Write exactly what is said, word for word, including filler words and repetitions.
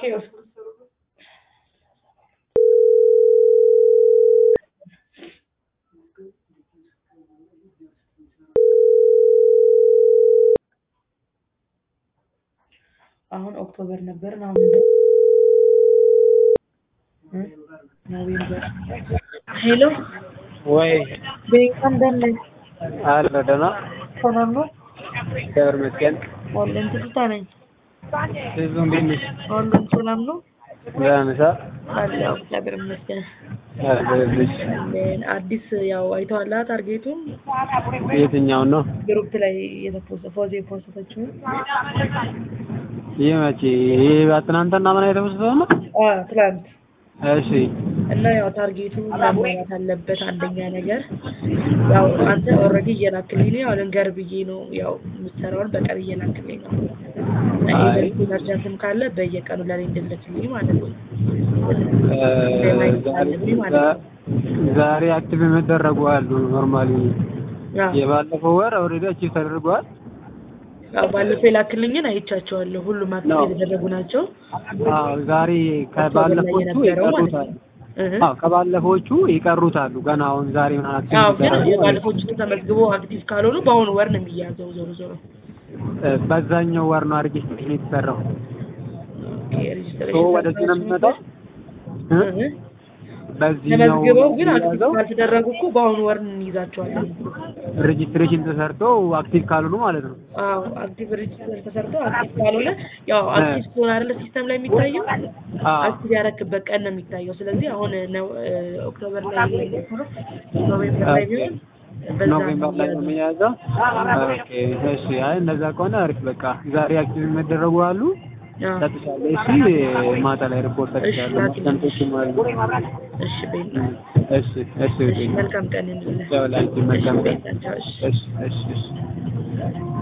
chaos. አሁን ኦክቶበር ነበር ነው ኖቬምበር ሄሎ ወይ ቤካም ደለ አልረዳና ሰላም ነው ደብረ መስቀል ወለን ትዝታ ነኝ እዙም ቢንሽ ወለን ሰላም ነው ያነሳ አላው ደብረ መስቀል አልበለሽ አዲስ ያው አይተዋላ ታርጌቱን የትኛው ነው ግሩፕ ላይ የተፖስተ ፎዚ ፖስተችው ይመጪ ይሄ አትናንተና ምን አይተውስተው ነው አ ትላንት እሺ እና ያው ታርጌቱ ማሟላት አለበት አንደኛ ነገር ያው አንተ ኦሬዲ እየላክልኝ ነው ያው ለንገር ብዬ ነው ያው ምትሰራውን በቀር እየላክልኝ ነው አይ ኢመርጀንሲም ካለ በየቀኑ ላይ እንደልክልኝ ማለት ነው ዛሬ አክቲቭ መደረጉ አሉ ኖርማሊ የባለፈው ወር ኦሬዲ አክቲቭ ተደርጓል ያው ባለፈው ላክልኝን አይቻቸዋለሁ ሁሉም አክቲቭ የተደረጉ ናቸው አዎ ዛሬ ከባለፈው ይቀሩታል አዎ ከባለፈዎቹ ይቀሩታሉ ገና አሁን ዛሬ ምን አክቲቭ ተደረጉ አዎ ባለፈዎቹ ተመዝግቦ አክቲቭ ካልሆኑ በአሁኑ ወር ነው የሚያዘው ዞሮ ዞሮ በዛኛው ወር ነው ሬጂስትሬሽን የተሰራው ኦ ወደዚህ ነው የሚመጣው በዚህኛው ተመዝግበው ግን አክቲቭ ካልተደረጉ እኮ በአሁኑ ወር እንይዛቸዋለን ሬጂስትሬሽን ተሰርቶ አክቲቭ ካልሆኑ ማለት ነው አዎ አክቲቭ ሬጂስትሬሽን ተሰርቶ አክቲቭ ካልሆነ ያው አክቲቭ ሆነ አይደል ሲስተም ላይ የሚታየው አክቲቭ ያረክበት ቀን ነው የሚታየው ስለዚህ አሁን ነው ኦክቶበር ላይ ኖቬምበር ላይ ቢሆን ኖቬምበር ላይ ነው የሚያዘው ኦኬ እሺ አይ እንደዛ ከሆነ አሪፍ በቃ ዛሬ አክቲቭ መደረጉ አሉ ታጥቻለሁ እሺ ማታ ላይ ሪፖርት አድርጋለሁ ማስተንተሽ ማለት እሺ ቤት እሺ እሺ መልካም ቀን እንላለን ያው ላይ መልካም ቀን እሺ እሺ እሺ